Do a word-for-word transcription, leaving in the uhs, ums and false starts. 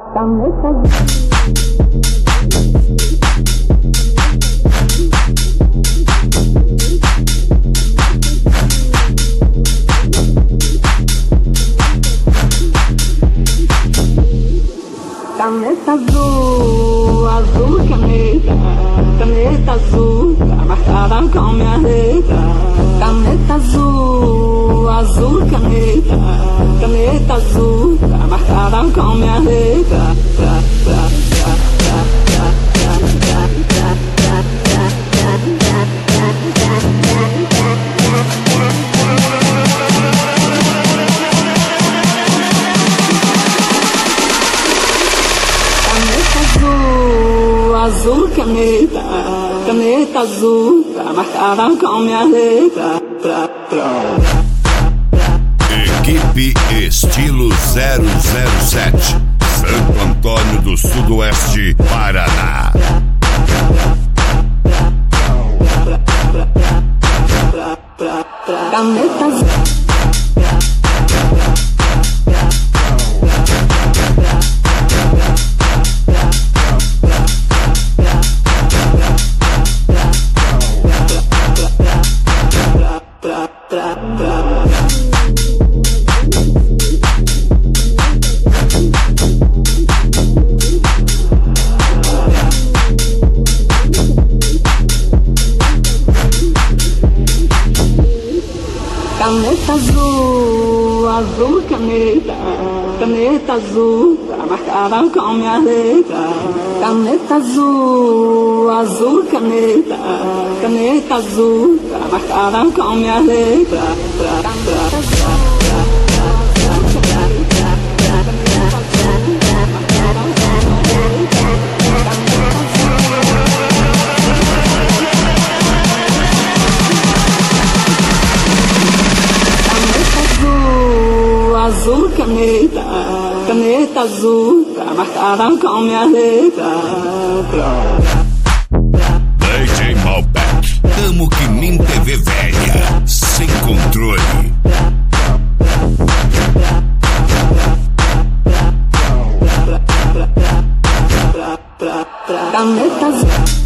Caneta azul. Caneta azul, azul caneta, caneta azul, tá marcada com minha letra. Caneta azul, azul caneta, caneta azul, tá marcada com minha letra. Pra, pra, pra, pra, pra, pra, pra, pra, pra, pra, azul caneta, caneta azul, tá marcada com minha letra. Pra, pra. Equipe Estilo zero zero sete, Santo Antônio do Sudoeste, Paraná. Caneta azul. Caneta azul, azul caneta, caneta azul, tá marcada com minha letra. Caneta azul, azul caneta, caneta azul, tá marcada com minha letra. Pra, pra, pra. Azul caneta, caneta azul, tá marcada com minha letra. D J Malbec, tamo que nem T V velha, sem controle. Caneta azul.